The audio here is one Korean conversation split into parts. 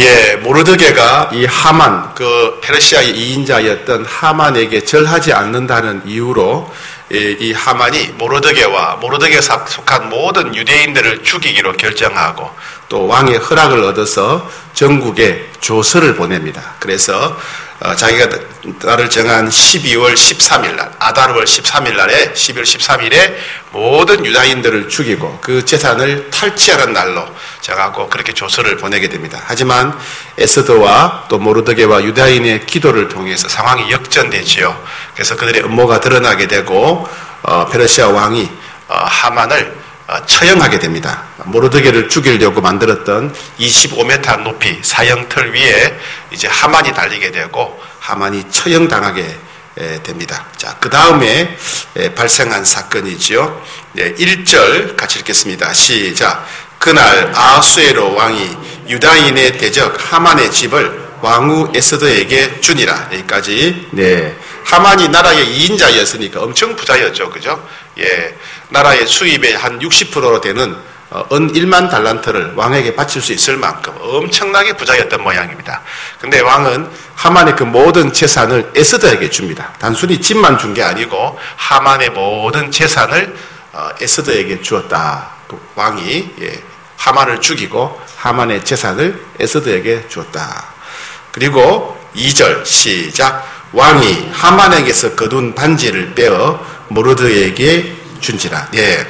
예, 모르드게가 이 하만, 그 페르시아의 2인자였던 하만에게 절하지 않는다는 이유로 이 하만이 모르드게에 속한 모든 유대인들을 죽이기로 결정하고 또 왕의 허락을 얻어서 전국에 조서를 보냅니다. 그래서 자기가 날을 정한 12월 13일 날, 아달월 13일 날에 12월 13일에 모든 유다인들을 죽이고 그 재산을 탈취하는 날로 정하고 그렇게 조서를 보내게 됩니다. 하지만 에스더와 또 모르드게와 유다인의 기도를 통해서 상황이 역전되지요. 그래서 그들의 음모가 드러나게 되고 페르시아 왕이 하만을 처형하게 됩니다. 모르드게를 죽이려고 만들었던 25m 높이 사형틀 위에 이제 하만이 달리게 되고 하만이 처형당하게 됩니다. 자, 그 다음에 발생한 사건이지요. 1절 같이 읽겠습니다. 시작. 그날 아하수에로 왕이 유다인의 대적 하만의 집을 왕후 에스더에게 주니라. 여기까지. 네. 하만이 나라의 2인자였으니까 엄청 부자였죠. 그죠? 예. 나라의 수입의 한 60% 되는 은 1만 달란트를 왕에게 바칠 수 있을 만큼 엄청나게 부자였던 모양입니다. 근데 왕은 하만의 그 모든 재산을 에스더에게 줍니다. 단순히 집만 준 게 아니고 하만의 모든 재산을 에스더에게 주었다. 왕이 하만을 죽이고 하만의 재산을 에스더에게 주었다. 그리고 2절 시작. 왕이 하만에게서 거둔 반지를 빼어 모르드게에게 준지라. 예.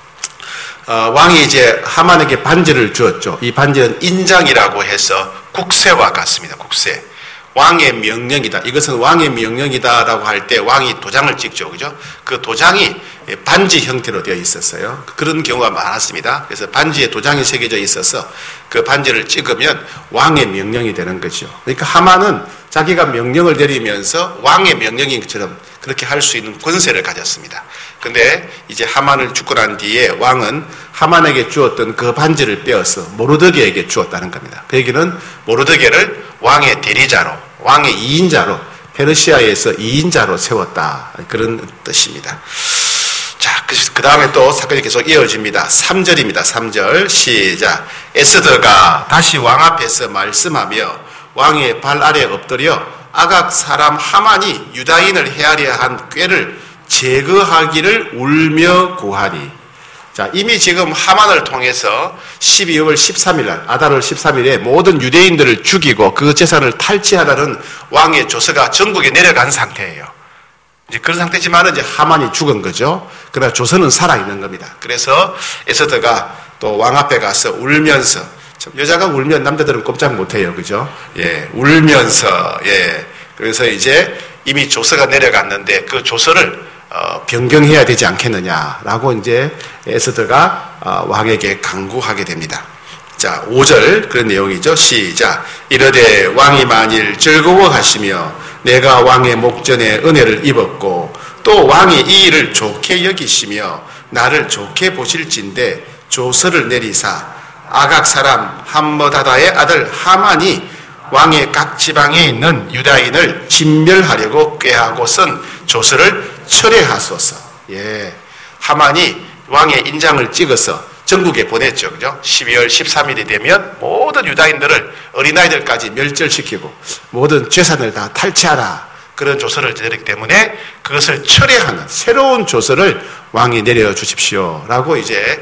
왕이 이제 하만에게 반지를 주었죠. 이 반지는 인장이라고 해서 국세와 같습니다. 국세. 왕의 명령이다. 이것은 왕의 명령이다라고 할 때 왕이 도장을 찍죠. 그죠? 그 도장이 반지 형태로 되어 있었어요. 그런 경우가 많았습니다. 그래서 반지에 도장이 새겨져 있어서 그 반지를 찍으면 왕의 명령이 되는 거죠. 그러니까 하만은 자기가 명령을 내리면서 왕의 명령인 것처럼 그렇게 할 수 있는 권세를 가졌습니다. 근데 이제 하만을 죽고 난 뒤에 왕은 하만에게 주었던 그 반지를 빼어서 모르드게에게 주었다는 겁니다. 그 얘기는 모르드게를 왕의 대리자로, 왕의 2인자로, 페르시아에서 2인자로 세웠다. 그런 뜻입니다. 자, 그 다음에 또 사건이 계속 이어집니다. 3절입니다. 3절 시작. 에스더가 다시 왕 앞에서 말씀하며 왕의 발 아래 엎드려 아각 사람 하만이 유다인을 헤아려 한 꾀를 제거하기를 울며 구하니. 자, 이미 지금 하만을 통해서 12월 13일 날, 아달월 13일에 모든 유대인들을 죽이고 그 재산을 탈취하라는 왕의 조서가 전국에 내려간 상태예요. 이제 그런 상태지만 이제 하만이 죽은 거죠. 그러나 조서는 살아있는 겁니다. 그래서 에스더가 또 왕 앞에 가서 울면서, 여자가 울면 남자들은 꼼짝 못해요. 그죠? 예, 울면서, 예. 그래서 이제 이미 조서가 내려갔는데 그 조서를 변경해야 되지 않겠느냐라고 이제 에스더가 왕에게 강구하게 됩니다. 자, 5절 그런 내용이죠. 시작. 이르되 왕이 만일 즐거워하시며 내가 왕의 목전에 은혜를 입었고 또 왕이 이 일을 좋게 여기시며 나를 좋게 보실진대 조서를 내리사 아각 사람 함므다다의 아들 하만이 왕의 각 지방에 있는 유다인을 진멸하려고 꾀하고 쓴 조서를 철회하소서. 예. 하만이 왕의 인장을 찍어서 전국에 보냈죠. 그죠? 12월 13일이 되면 모든 유다인들을 어린아이들까지 멸절시키고 모든 재산을 다 탈취하라. 그런 조서를 내렸기 때문에 그것을 철회하는 새로운 조서를 왕이 내려주십시오. 라고 이제,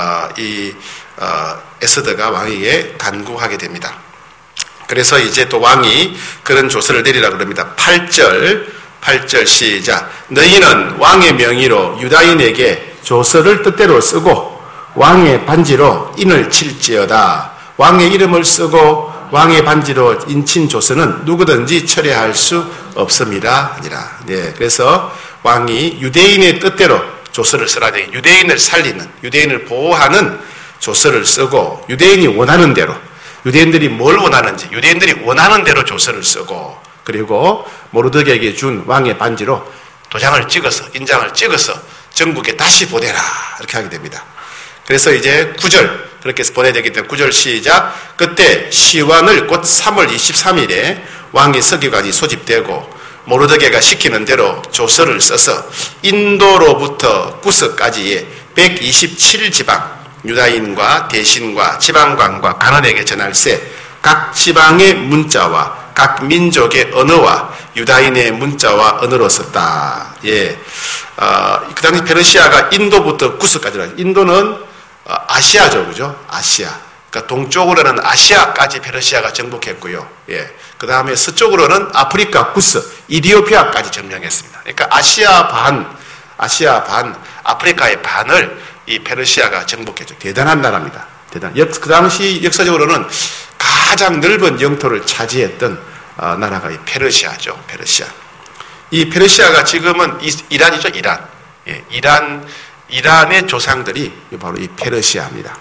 에스더가 왕에게 간구하게 됩니다. 그래서 이제 또 왕이 그런 조서를 내리라 그럽니다. 8절 시작. 너희는 왕의 명의로 유다인에게 조서를 뜻대로 쓰고 왕의 반지로 인을 칠지어다. 왕의 이름을 쓰고 왕의 반지로 인친 조서는 누구든지 철회할 수 없습니다. 아니라. 네, 그래서 왕이 유대인의 뜻대로 조서를 쓰라. 유대인을 살리는, 유대인을 보호하는 조서를 쓰고 유대인이 원하는 대로, 유대인들이 뭘 원하는지 유대인들이 원하는 대로 조서를 쓰고 그리고 모르드게에게 준 왕의 반지로 도장을 찍어서 인장을 찍어서 전국에 다시 보내라 이렇게 하게 됩니다. 그래서 이제 9절 그렇게 해서 보내야 되기 때문에 9절 시작. 그때 시완을 곧 3월 23일에 왕의 서기관이 소집되고 모르드게가 시키는 대로 조서를 써서 인도로부터 구스까지의 127지방 유다인과 대신과 지방관과 관원에게 전할세 각 지방의 문자와 각 민족의 언어와 유다인의 문자와 언어로 썼다. 예. 그 당시 페르시아가 인도부터 구스까지라. 인도는 아시아죠, 그죠? 아시아. 그러니까 동쪽으로는 아시아까지 페르시아가 정복했고요. 예. 그 다음에 서쪽으로는 아프리카 구스, 이디오피아까지 점령했습니다. 그러니까 아시아 반, 아프리카의 반을 이 페르시아가 정복했죠. 대단한 나라입니다. 그 당시 역사적으로는 가장 넓은 영토를 차지했던 나라가 이 페르시아죠. 페르시아. 이 페르시아가 지금은 이란이죠. 이란. 예, 이란의 조상들이 바로 이 페르시아입니다.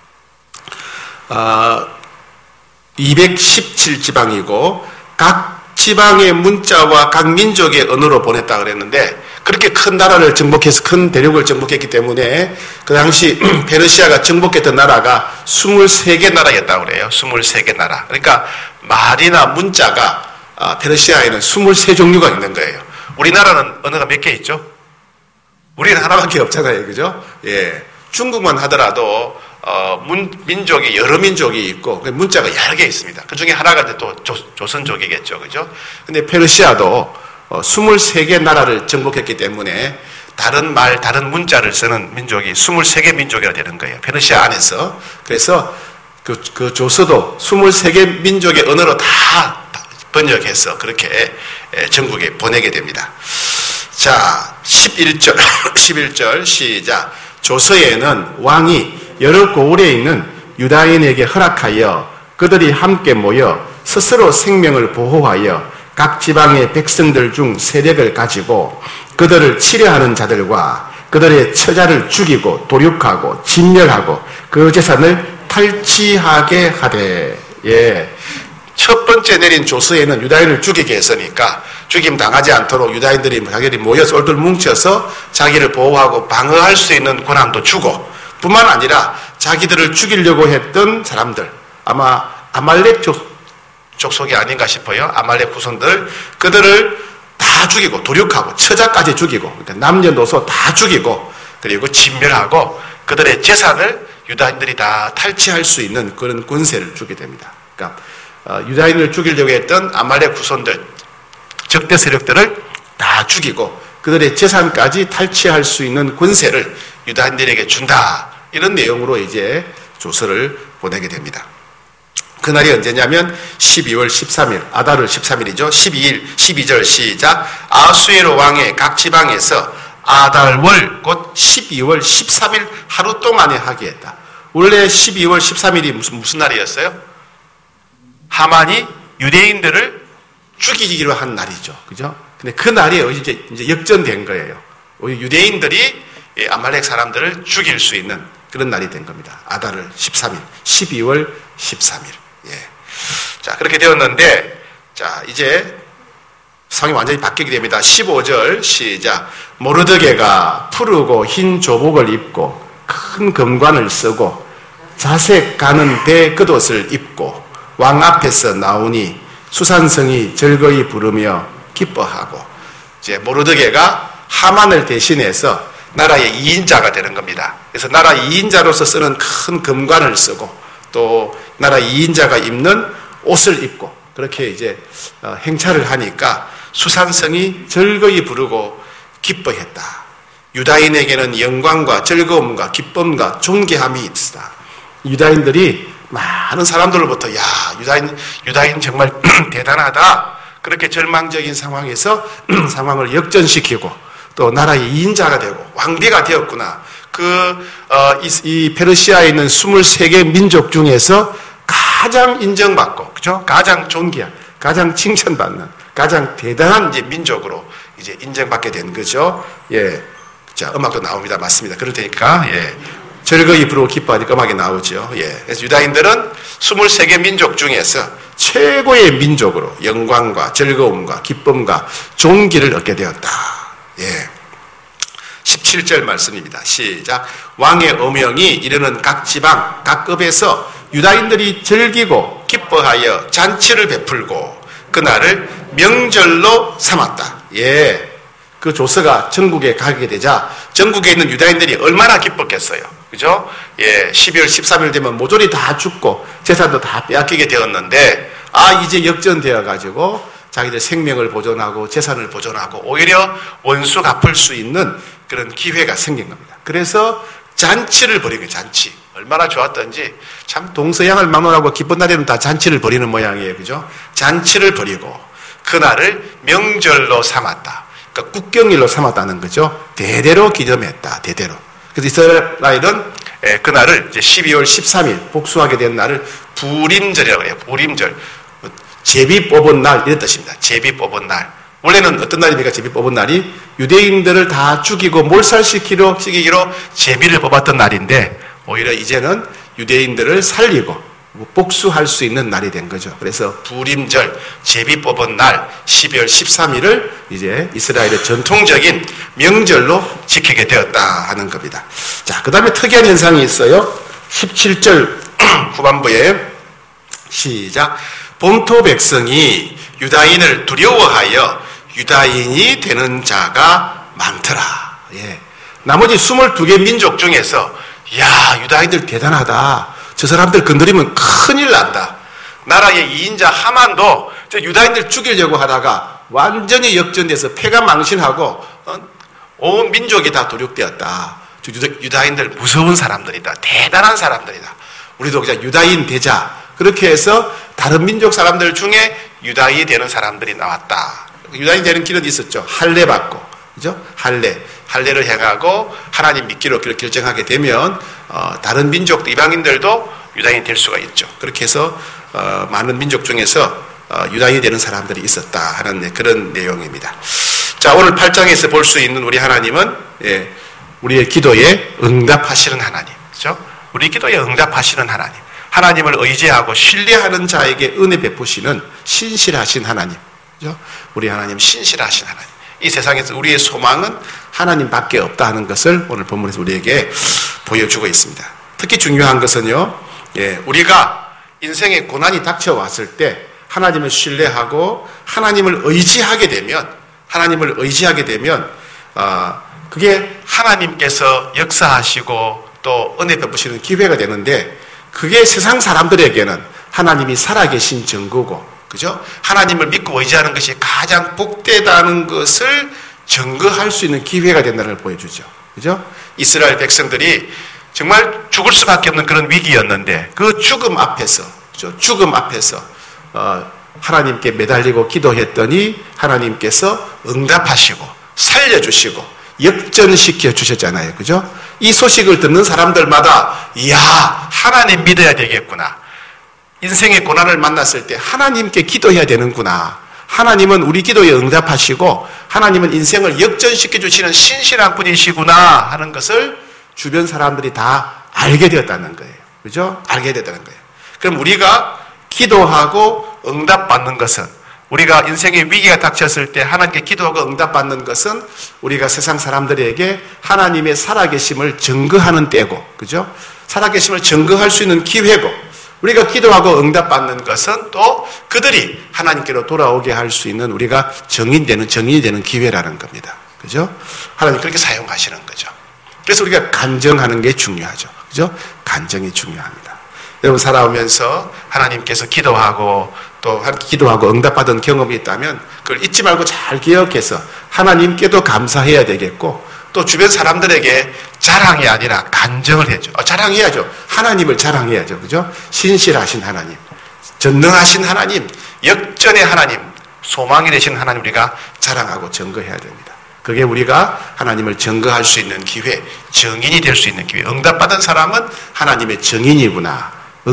217지방이고 각 지방의 문자와 각 민족의 언어로 보냈다 그랬는데 그렇게 큰 나라를 정복해서 큰 대륙을 정복했기 때문에 그 당시 페르시아가 정복했던 나라가 23개 나라였다고 그래요. 23개 나라. 그러니까 말이나 문자가 페르시아에는 23종류가 있는 거예요. 우리나라는 언어가 몇 개 있죠? 우리는 하나밖에 없잖아요. 그죠? 예. 중국만 하더라도 민족이 여러 민족이 있고 문자가 여러 개 있습니다. 그 중에 하나가 이제 또 조선족이겠죠. 그죠? 근데 페르시아도 23개 나라를 정복했기 때문에 다른 말, 다른 문자를 쓰는 민족이 23개 민족이라 되는 거예요. 페르시아 안에서. 그래서 그 조서도 23개 민족의 언어로 다 번역해서 그렇게 전국에 보내게 됩니다. 자, 11절 시작. 조서에는 왕이 여러 고을에 있는 유다인에게 허락하여 그들이 함께 모여 스스로 생명을 보호하여 각 지방의 백성들 중 세력을 가지고 그들을 치려하는 자들과 그들의 처자를 죽이고 도륙하고 진멸하고 그 재산을 탈취하게 하되. 예. 첫 번째 내린 조서에는 유다인을 죽이게 했으니까 죽임 당하지 않도록 유다인들이 자기들이 모여서 얼굴 뭉쳐서 자기를 보호하고 방어할 수 있는 권한도 주고 뿐만 아니라 자기들을 죽이려고 했던 사람들, 아마 아말렉 족속이 아닌가 싶어요. 아말렉 후손들, 그들을 다 죽이고 도륙하고 처자까지 죽이고 그러니까 남녀노소 다 죽이고 그리고 진멸하고 그들의 재산을 유다인들이 다 탈취할 수 있는 그런 권세를 주게 됩니다. 그러니까 유다인을 죽이려고 했던 아말렉 후손들, 적대 세력들을 다 죽이고 그들의 재산까지 탈취할 수 있는 권세를 유다인들에게 준다. 이런 내용으로 이제 조서를 보내게 됩니다. 그날이 언제냐면 12월 13일, 아달월 13일이죠. 12절 시작. 아수에로 왕의 각 지방에서 아달월 곧 12월 13일 하루 동안에 하게 했다. 원래 12월 13일이 무슨 날이었어요? 하만이 유대인들을 죽이기로 한 날이죠. 그죠? 근데 그 날이 이제 역전된 거예요. 유대인들이 아말렉 사람들을 죽일 수 있는 그런 날이 된 겁니다. 아달월 13일, 12월 13일. 예. 자, 그렇게 되었는데, 자, 이제 상황이 완전히 바뀌게 됩니다. 15절 시작. 모르드게가 푸르고 흰 조복을 입고 큰 금관을 쓰고 자색 가는 배 겉옷을 입고 왕 앞에서 나오니 수산성이 즐거이 부르며 기뻐하고. 이제 모르드게가 하만을 대신해서 나라의 2인자가 되는 겁니다. 그래서 나라 2인자로서 쓰는 큰 금관을 쓰고 또 나라 2인자가 입는 옷을 입고 그렇게 이제 행차를 하니까 수산성이 즐거이 부르고 기뻐했다. 유다인에게는 영광과 즐거움과 기쁨과 존귀함이 있다. 유다인들이 많은 사람들로부터 야, 유다인 정말 대단하다. 그렇게 절망적인 상황에서 상황을 역전시키고 또 나라의 2인자가 되고 왕비가 되었구나. 이 페르시아에 있는 23개 민족 중에서 가장 인정받고, 그죠? 가장 존귀한, 가장 칭찬받는, 가장 대단한 이제 민족으로 이제 인정받게 된 거죠. 예. 자, 음악도 나옵니다. 맞습니다. 그럴 테니까, 예. 즐거이 부르고 기뻐하니까 음악이 나오죠. 예. 그래서 유다인들은 23개 민족 중에서 최고의 민족으로 영광과 즐거움과 기쁨과 존귀를 얻게 되었다. 예. 17절 말씀입니다. 시작. 왕의 어명이 이르는 각 지방, 각 급에서 유다인들이 즐기고 기뻐하여 잔치를 베풀고 그날을 명절로 삼았다. 예. 그 조서가 전국에 가게 되자 전국에 있는 유다인들이 얼마나 기뻤겠어요. 그죠? 예, 12월 13일 되면 모조리 다 죽고 재산도 다 빼앗기게 되었는데, 이제 역전되어가지고 자기들 생명을 보존하고 재산을 보존하고 오히려 원수 갚을 수 있는 그런 기회가 생긴 겁니다. 그래서 잔치를 벌이는 거예요, 잔치. 얼마나 좋았던지. 참 동서양을 막론하고 기쁜 날에는 다 잔치를 벌이는 모양이에요. 그죠? 잔치를 벌이고 그날을 명절로 삼았다. 그러니까 국경일로 삼았다는 거죠. 대대로 기념했다. 대대로. 그래서 이스라엘은 그날을 이제 12월 13일 복수하게 된 날을 부림절이라고 해요. 부림절. 제비 뽑은 날 이런 뜻입니다. 제비 뽑은 날. 원래는 어떤 날입니까? 제비 뽑은 날이 유대인들을 다 죽이고 몰살시키기로 제비를 뽑았던 날인데, 오히려 이제는 유대인들을 살리고 복수할 수 있는 날이 된 거죠. 그래서 부림절, 제비 뽑은 날 12월 13일을 이제 이스라엘의 전통적인 명절로 지키게 되었다 하는 겁니다. 자, 그 다음에 특이한 현상이 있어요. 17절 후반부에 시작. 본토 백성이 유다인을 두려워하여 유다인이 되는 자가 많더라. 예. 나머지 22개 민족 중에서 유다인들 대단하다. 저 사람들 건드리면 큰일 난다. 나라의 2인자 하만도 저 유다인들 죽이려고 하다가 완전히 역전돼서 패가 망신하고 온 민족이 다 도륙되었다. 유다인들 무서운 사람들이다. 대단한 사람들이다. 우리도 그냥 유다인 되자. 그렇게 해서 다른 민족 사람들 중에 유다인이 되는 사람들이 나왔다. 유다인이 되는 길은 있었죠. 할례 받고, 그죠? 할례를 행하고 하나님 믿기로 결정하게 되면 다른 민족 이방인들도 유다인이 될 수가 있죠. 그렇게 해서 많은 민족 중에서 유다인이 되는 사람들이 있었다 하는 그런 내용입니다. 자, 오늘 8장에서 볼 수 있는 우리 하나님은 우리의 기도에 응답하시는 하나님, 그죠? 우리 기도에 응답하시는 하나님, 하나님을 의지하고 신뢰하는 자에게 은혜 베푸시는 신실하신 하나님, 그죠? 우리 하나님 신실하신 하나님. 이 세상에서 우리의 소망은 하나님밖에 없다 하는 것을 오늘 본문에서 우리에게 보여주고 있습니다. 특히 중요한 것은요, 우리가 인생에 고난이 닥쳐왔을 때 하나님을 신뢰하고 하나님을 의지하게 되면 그게 하나님께서 역사하시고 또 은혜 베푸시는 기회가 되는데, 그게 세상 사람들에게는 하나님이 살아계신 증거고, 그죠? 하나님을 믿고 의지하는 것이 가장 복되다는 것을 증거할 수 있는 기회가 된다는 걸 보여주죠. 그죠? 이스라엘 백성들이 정말 죽을 수밖에 없는 그런 위기였는데, 그 죽음 앞에서, 그죠? 죽음 앞에서, 하나님께 매달리고 기도했더니 하나님께서 응답하시고 살려주시고 역전시켜 주셨잖아요. 그죠? 이 소식을 듣는 사람들마다, 하나님 믿어야 되겠구나. 인생의 고난을 만났을 때 하나님께 기도해야 되는구나. 하나님은 우리 기도에 응답하시고 하나님은 인생을 역전시켜 주시는 신실한 분이시구나 하는 것을 주변 사람들이 다 알게 되었다는 거예요. 그죠? 알게 되었다는 거예요. 그럼 우리가 기도하고 응답받는 것은, 우리가 인생의 위기가 닥쳤을 때 하나님께 기도하고 응답받는 것은 우리가 세상 사람들에게 하나님의 살아계심을 증거하는 때고, 그죠? 살아계심을 증거할 수 있는 기회고, 우리가 기도하고 응답받는 것은 또 그들이 하나님께로 돌아오게 할 수 있는 우리가 정인이 되는 기회라는 겁니다. 그죠? 하나님 그렇게 사용하시는 거죠. 그래서 우리가 간정하는 게 중요하죠. 그죠? 간정이 중요합니다. 여러분 살아오면서 하나님께서 기도하고 응답받은 경험이 있다면 그걸 잊지 말고 잘 기억해서 하나님께도 감사해야 되겠고, 또 주변 사람들에게 자랑이 아니라 간정을 해야죠. 자랑해야죠. 하나님을 자랑해야죠. 그죠? 신실하신 하나님, 전능하신 하나님, 역전의 하나님, 소망이 되신 하나님 우리가 자랑하고 증거해야 됩니다. 그게 우리가 하나님을 증거할 수 있는 기회, 증인이 될 수 있는 기회. 응답받은 사람은 하나님의 증인이구나.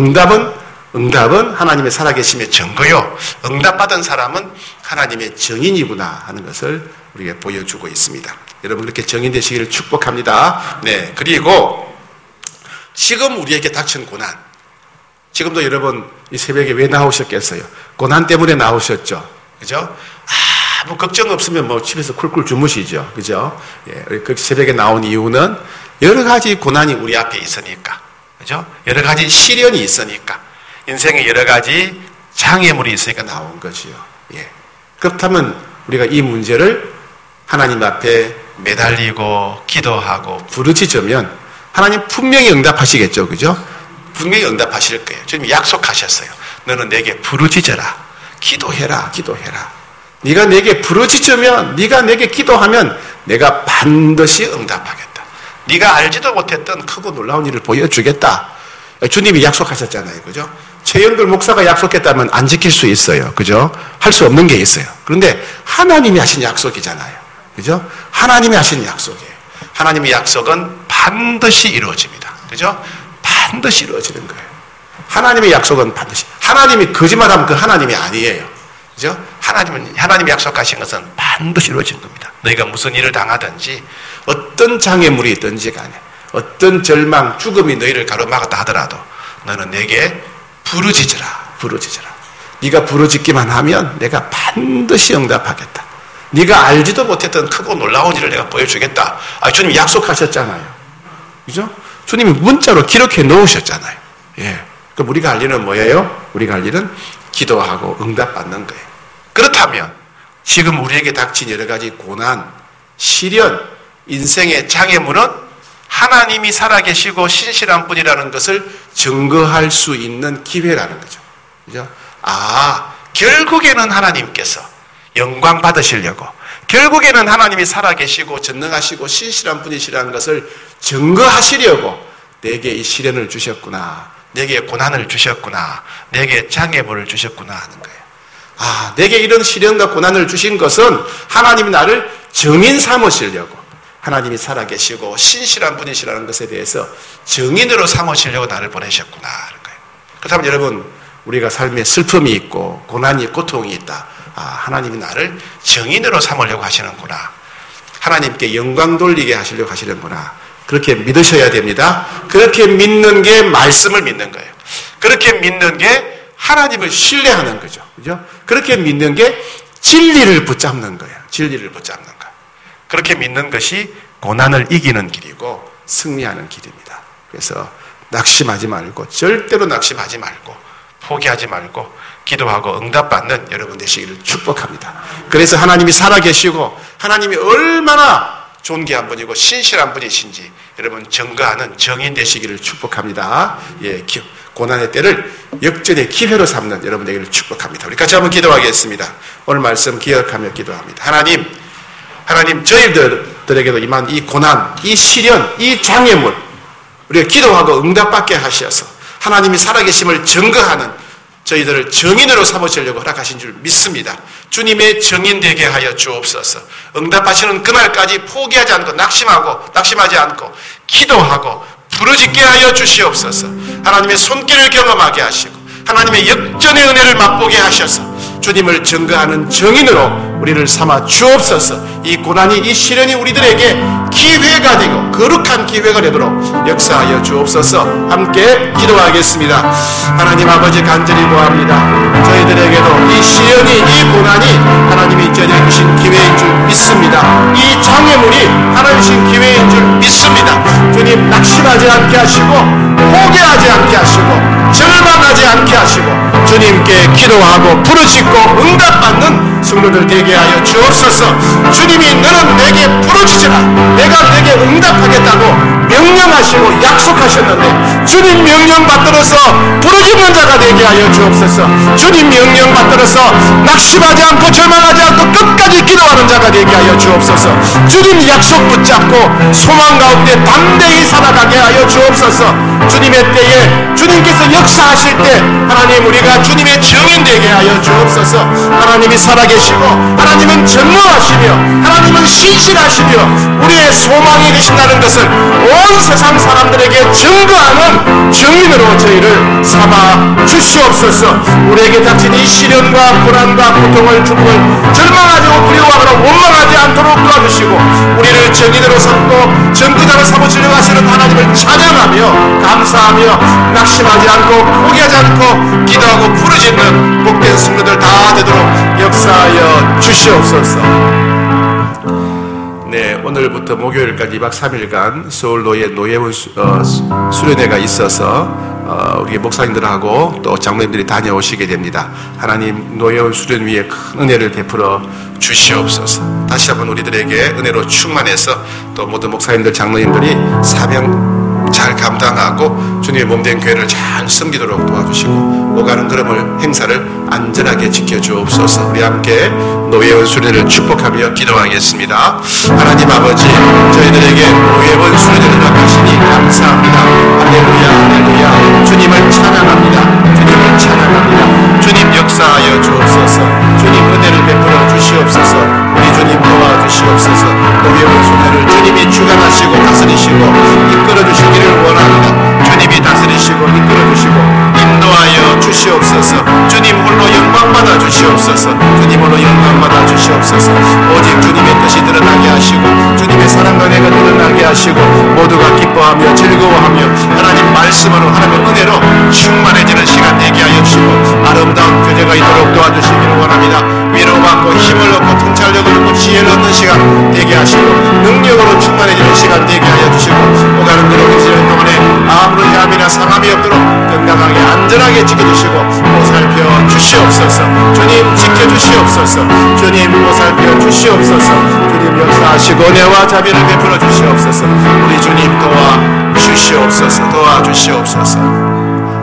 응답은 하나님의 살아계심의 증거요. 응답받은 사람은 하나님의 증인이구나 하는 것을 우리가 보여주고 있습니다. 여러분 그렇게 증인되시기를 축복합니다. 네, 그리고 지금 우리에게 닥친 고난, 지금도 여러분 이 새벽에 왜 나오셨겠어요? 고난 때문에 나오셨죠. 그죠? 아무 걱정 없으면 집에서 쿨쿨 주무시죠. 그죠? 그 새벽에 나온 이유는 여러 가지 고난이 우리 앞에 있으니까. 그죠? 여러 가지 시련이 있으니까. 인생에 여러 가지 장애물이 있으니까 나온 거지요. 그렇다면 우리가 이 문제를 하나님 앞에 매달리고 기도하고 부르짖으면 하나님 분명히 응답하시겠죠. 그죠? 분명히 응답하실 거예요. 주님이 약속하셨어요. 너는 내게 부르짖어라. 기도해라. 네가 내게 부르짖으면, 네가 내게 기도하면 내가 반드시 응답하겠다. 네가 알지도 못했던 크고 놀라운 일을 보여주겠다. 주님이 약속하셨잖아요. 그죠? 최영글 목사가 약속했다면 안 지킬 수 있어요. 그죠? 할 수 없는 게 있어요. 그런데 하나님이 하신 약속이잖아요. 그죠? 하나님이 하신 약속이에요. 하나님의 약속은 반드시 이루어집니다. 그죠? 반드시 이루어지는 거예요. 하나님의 약속은 반드시. 하나님이 거짓말하면 그 하나님이 아니에요. 그죠? 하나님이 약속하신 것은 반드시 이루어지는 겁니다. 너희가 무슨 일을 당하든지, 어떤 장애물이 있든지 간에, 어떤 절망, 죽음이 너희를 가로막았다 하더라도 너는 내게 부르짖으라. 네가 부르짖기만 하면 내가 반드시 응답하겠다. 네가 알지도 못했던 크고 놀라운 일을 내가 보여주겠다. 주님이 약속하셨잖아요. 그죠? 주님이 문자로 기록해 놓으셨잖아요. 예. 그럼 우리가 할 일은 뭐예요? 우리가 할 일은 기도하고 응답받는 거예요. 그렇다면 지금 우리에게 닥친 여러 가지 고난, 시련, 인생의 장애물은 하나님이 살아계시고 신실한 분이라는 것을 증거할 수 있는 기회라는 거죠. 그죠? 결국에는 하나님께서 영광 받으시려고, 결국에는 하나님이 살아계시고 전능하시고 신실한 분이시라는 것을 증거하시려고 내게 이 시련을 주셨구나, 내게 고난을 주셨구나, 내게 장애물을 주셨구나 하는 거예요. 내게 이런 시련과 고난을 주신 것은 하나님이 나를 증인 삼으시려고, 하나님이 살아계시고 신실한 분이시라는 것에 대해서 증인으로 삼으시려고 나를 보내셨구나 하는 거예요. 그렇다면 여러분, 우리가 삶에 슬픔이 있고 고난이, 고통이 있다. 하나님이 나를 증인으로 삼으려고 하시는구나. 하나님께 영광 돌리게 하시려고 하시는구나. 그렇게 믿으셔야 됩니다. 그렇게 믿는 게 말씀을 믿는 거예요. 그렇게 믿는 게 하나님을 신뢰하는 거죠. 그죠? 그렇게 믿는 게 진리를 붙잡는 거예요. 진리를 붙잡는 거예요. 그렇게 믿는 것이 고난을 이기는 길이고 승리하는 길입니다. 그래서 낙심하지 말고, 절대로 낙심하지 말고, 포기하지 말고 기도하고 응답받는 여러분 되시기를 축복합니다. 그래서 하나님이 살아계시고 하나님이 얼마나 존귀한 분이고 신실한 분이신지 여러분 증거하는 정인 되시기를 축복합니다. 예, 고난의 때를 역전의 기회로 삼는 여러분 되기를 축복합니다. 우리 같이 한번 기도하겠습니다. 오늘 말씀 기억하며 기도합니다. 하나님 저희들에게도 임한 이 고난, 이 시련, 이 장애물 우리가 기도하고 응답받게 하셔서 하나님이 살아계심을 증거하는 저희들을 증인으로 삼으시려고 허락하신 줄 믿습니다. 주님의 증인 되게 하여 주옵소서. 응답하시는 그날까지 포기하지 않고 낙심하지 않고 기도하고 부르짖게 하여 주시옵소서. 하나님의 손길을 경험하게 하시고 하나님의 역전의 은혜를 맛보게 하셔서 주님을 증거하는 증인으로 우리를 삼아 주옵소서. 이 고난이, 이 시련이 우리들에게 기회가 되고 거룩한 기회가 되도록 역사하여 주옵소서. 함께 기도하겠습니다. 하나님 아버지, 간절히 구합니다. 저희들에게도 이 시련이, 이 고난이 하나님이 저희에게 주신 기회인 줄 믿습니다. 이 장애물이 하나님이 주신 기회인 줄 믿습니다. 주님, 낙심하지 않게 하시고 포기하지 않게 하시고 절망하지 않게 하시고 주님께 기도하고 부르짖고 응답받는 성도들 되게 하여 주옵소서. 주님이 너는 내게 부르짖으라, 내가 내게 응답하겠다고 명령하시고 약속하셨는데 주님 명령 받들어서 부르짖는 자가 되게 하여 주옵소서. 주님 명령 받들어서 낙심하지 않고 절망하지 않고 끝까지 기도하는 자가 되게 하여 주옵소서. 주님 약속 붙잡고 소망 가운데 담대히 살아가게 하여 주옵소서. 주님의 때에 주님께서 역사하실 때 하나님 우리가 주님의 증인 되게 하여 주옵소서. 하나님이 살아계시고 하나님은 전능하시며 하나님은 신실하시며 우리의 소망이 되신다는 것을 온 세상 사람들에게 증거하는 증인으로 저희를 삼아 주시옵소서. 우리에게 닥친 이 시련과 고난과 고통을, 죽음을 절망하고 두려워하거나 원망하지 않도록 도와주시고 우리를 증인으로 삼고 증거자로 삼으시려고 하시는 하나님을 찬양하며 감사하며 낙심하지 않고 포기하지 않고 기도하고 부르짖는 복된 성도들 다 되도록 역사하여 주시옵소서. 네, 오늘부터 목요일까지 2박 3일간 서울노예 노예원 수련회가 있어서 우리 목사님들하고 또 장로님들이 다녀오시게 됩니다. 하나님 노예원 수련 위에 큰 은혜를 베풀어 주시옵소서. 다시 한번 우리들에게 은혜로 충만해서 또 모든 목사님들 장로님들이 사명 잘 감당하고 주님의 몸된 교회를 잘 섬기도록 도와주시고 오가는 걸음을 행사를 안전하게 지켜주옵소서. 우리 함께 노예원 수련회를 축복하며 기도하겠습니다. 하나님 아버지, 저희들에게 노예원 수련회를 허락하시니 감사합니다. 할렐루야 할렐루야. 주님을 찬양합니다. 주님을 찬양합니다. 주님 역사하여 주옵소서. 주님 은혜를 베풀어 주시옵소서. 우리 주님 도와주시옵소서. 노예원 수련회를 주님이 주관하시고 다스리시고 이끌어 주시기를 원합니다. 주님이 다스리시고 이끌어 주시고 인도하여 주시옵소서. 주님 홀로 영광 받아 주시옵소서. 주님 홀로 영광 받아 주시옵소서. 오직 주님의 뜻이 드러나게 하시고 주님의 사랑과 은혜가 드러나게 하시고 모두가 기뻐하며 즐거워하며 하나님 말씀으로 하나님의 은혜로 충만해지는 시간 되게 하여 주시고 아름다운 교제가 있도록 도와주시기를 원합니다. 위로받고 힘을 얻고 통찰력을 얻고 지혜를 얻는 시간 되게 하시고 능력으로 충만해지는 시간 되게 하여 주시고 오가는 대로 계시는 동안에 아무런 해함이나 상함이 없도록 건강하게 안전하게 지켜주시고 보살펴 주시옵소서. 주님 지켜주시옵소서. 주님 보살펴 주시옵소서. 주님 역사하시고 은혜와 자비를 베풀어 주시옵소서. 우리 주님 도와주시옵소서. 도와주시옵소서.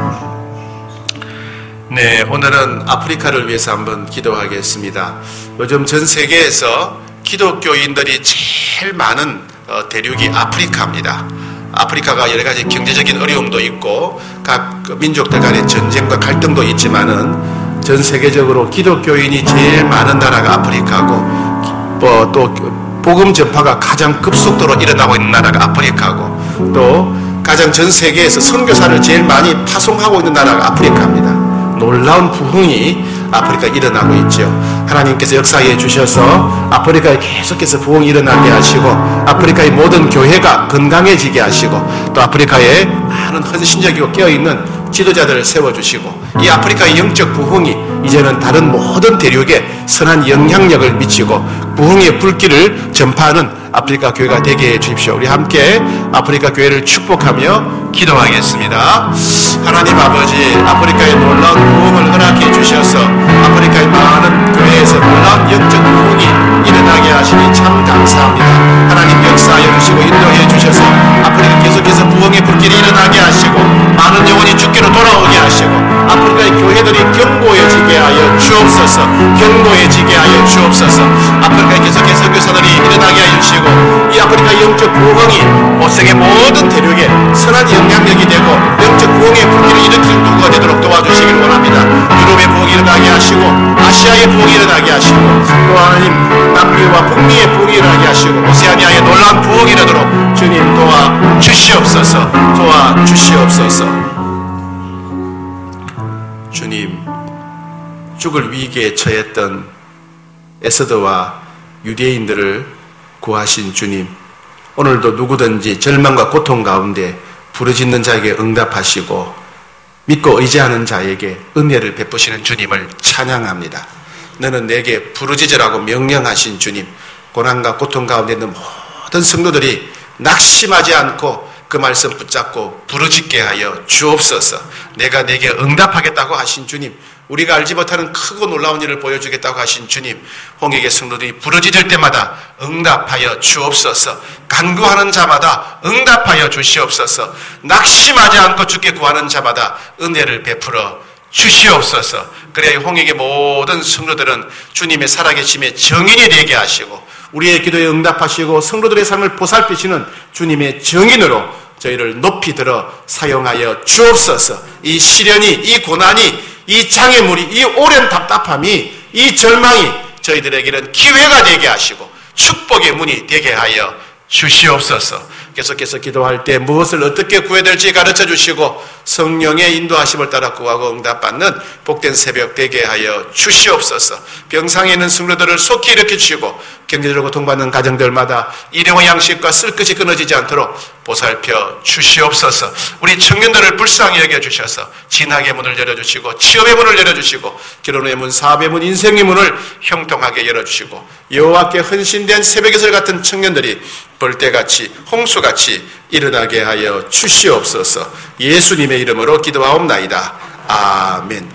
네, 오늘은 아프리카를 위해서 한번 기도하겠습니다. 요즘 전 세계에서 기독교인들이 제일 많은 대륙이 아프리카입니다. 아프리카가 여러 가지 경제적인 어려움도 있고 각 민족들 간의 전쟁과 갈등도 있지만은 전 세계적으로 기독교인이 제일 많은 나라가 아프리카고 또 복음 전파가 가장 급속도로 일어나고 있는 나라가 아프리카고 또 가장 전 세계에서 선교사를 제일 많이 파송하고 있는 나라가 아프리카입니다. 놀라운 부흥이 아프리카에 일어나고 있죠. 하나님께서 역사해 주셔서 아프리카에 계속해서 부흥이 일어나게 하시고 아프리카의 모든 교회가 건강해지게 하시고 또 아프리카에 많은 헌신적이고 깨어있는 지도자들을 세워주시고 이 아프리카의 영적 부흥이 이제는 다른 모든 대륙에 선한 영향력을 미치고 부흥의 불길을 전파하는 아프리카 교회가 되게 해 주십시오. 우리 함께 아프리카 교회를 축복하며 기도하겠습니다. 하나님 아버지, 아프리카의 놀라운 부흥을 허락해 주셔서 아프리카의 많은 교회에서 놀라운 영적 부흥이 일어나게 하시니 참 감사합니다. 하나님 역사하여 주시고 인도해 주셔서 아프리카 계속해서 부흥의 불길이 일어나게 하시고 많은 영혼이 주께로 돌아오게 하시고 아프리카의 교회들이 견고해지게 하여 주옵소서. 견고해지게 하여 주옵소서. 아프리카에 계속해서 교사들이 일어나게 하여 주시고 이 아프리카 영적 부흥이 세계 모든 대륙에 선한 영향력이 되고 영적 부흥의 불길을 일으키는 누구가 되도록 도와주시길 원합니다. 유럽의 부흥이 일어나게 하시고 아시아의 부흥이 일어나게 하시고 또 하나님 남미와 북미의 부흥이 일어나게 하시고 오세아니아의 놀라운 부흥이 일어나도록 주님 도와주시옵소서. 도와주시옵소서. 주님, 죽을 위기에 처했던 에서드와 유대인들을 구하신 주님, 오늘도 누구든지 절망과 고통 가운데 부르짖는 자에게 응답하시고 믿고 의지하는 자에게 은혜를 베푸시는 주님을 찬양합니다. 너는 내게 부르짖으라고 명령하신 주님, 고난과 고통 가운데 있는 모든 성도들이 낙심하지 않고 그 말씀 붙잡고 부르짖게 하여 주옵소서. 내가 내게 응답하겠다고 하신 주님, 우리가 알지 못하는 크고 놀라운 일을 보여주겠다고 하신 주님, 홍익의 성도들이 부르짖을 때마다 응답하여 주옵소서. 간구하는 자마다 응답하여 주시옵소서. 낙심하지 않고 주께 구하는 자마다 은혜를 베풀어 주시옵소서. 그래야 홍익의 모든 성도들은 주님의 살아계심의 정인이 되게 하시고 우리의 기도에 응답하시고 성도들의 삶을 보살피시는 주님의 정인으로 저희를 높이 들어 사용하여 주옵소서. 이 시련이, 이 고난이, 이 장애물이, 이 오랜 답답함이, 이 절망이 저희들에게는 기회가 되게 하시고 축복의 문이 되게 하여 주시옵소서. 계속해서 기도할 때 무엇을 어떻게 구해야 될지 가르쳐 주시고 성령의 인도하심을 따라 구하고 응답받는 복된 새벽 되게 하여 주시옵소서. 병상에 있는 성도들을 속히 일으켜 주시고 경제적으로 고통받는 가정들마다 일용의 양식과 쓸 것이 끊어지지 않도록 보살펴 주시옵소서. 우리 청년들을 불쌍히 여겨주셔서 진학의 문을 열어주시고 취업의 문을 열어주시고 결혼의 문, 사업의 문, 인생의 문을 형통하게 열어주시고 여호와께 헌신된 새벽이슬 같은 청년들이 벌떼같이 홍수같이 일어나게 하여 주시옵소서. 예수님의 이름으로 기도하옵나이다. 아멘.